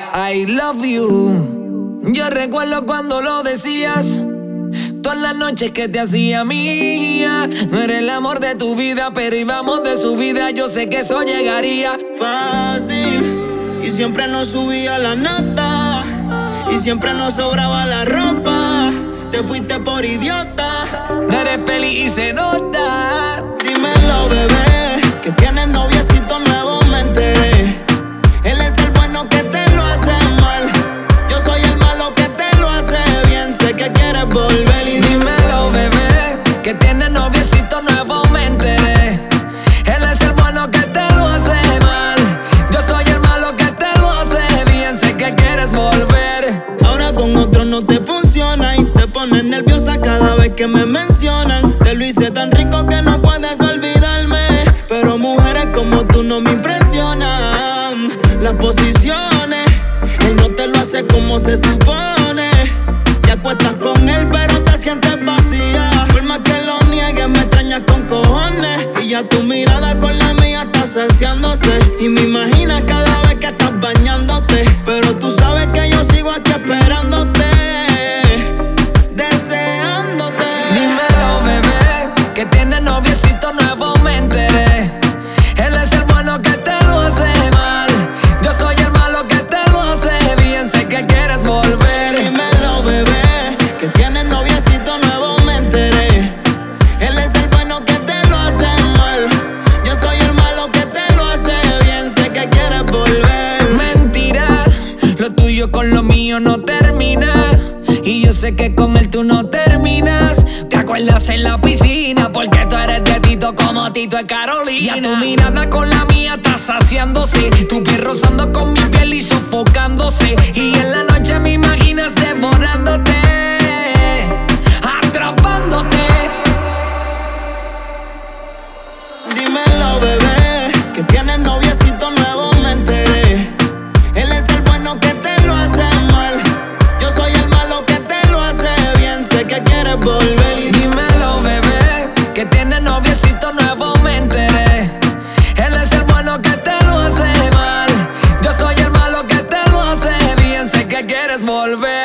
I love you. Yo recuerdo cuando lo decías, todas las noches que te hacía mía. No era el amor de tu vida, pero íbamos de subida. Yo sé que eso llegaría fácil, y siempre nos subía la nota, y siempre nos sobraba la ropa. Te fuiste por idiota. No eres feliz y se nota. Dímelo, bebé, que tienes noviecito nuevo, me enteré. Él es el bueno que te lo hace mal. Yo soy el malo que te lo hace bien. Sé que quieres volver y dímelo, bebé, que tienes noviecito nuevo, me enteré. Él es el bueno que te lo hace mal. Yo soy el malo que te lo hace bien. Sé que quieres volver. Ahora con otro no te funciona y te pones nerviosa cada vez que me mencionan. Te lo hice tan rico que no puedes olvidarme, pero mujeres como tú no me impresionan. Las posiciones, él no te lo hace como se supone. Te acuestas con él pero te sientes vacía. Por más que lo niegues me extrañas con cojones. Y ya tu mirada con la mía está saciándose. Y me imaginas cada vez que estás bañándote. Pero tú sabes que yo sigo aquí esperándote, deseándote. Dímelo, bebé, que tienes noviecito nuevo, me enteré. Él es el bueno que te lo hace mal. Yo soy el malo que te lo hace bien. Sé que quieres volver. Dímelo, bebé, que tienes noviecito nuevo, me enteré. Él es el bueno que te lo hace mal. Yo soy el malo que te lo hace bien. Sé que quieres volver. Mentira, lo tuyo con lo mío no termina. Y yo sé que con él tú no terminas. Te acuerdas en la piscina, porque tú eres de Tito como Tito es Carolina. Ya tu mirada con la mía está saciándose. Tu piel rozando con mi piel y sofocándose. Y en la noche me imaginas devorándote, atrapándote. Dímelo, bebé, que tienes noviecito nuevo, me enteré. Él es el bueno que te lo hace mal. Yo soy el malo que te lo hace bien. Sé que quieres volver y dímelo, bebé, que tienes noviecito nuevo, me enteré. Él es el bueno que te lo hace mal. Yo soy el malo que te lo hace bien. Sé que quieres volver.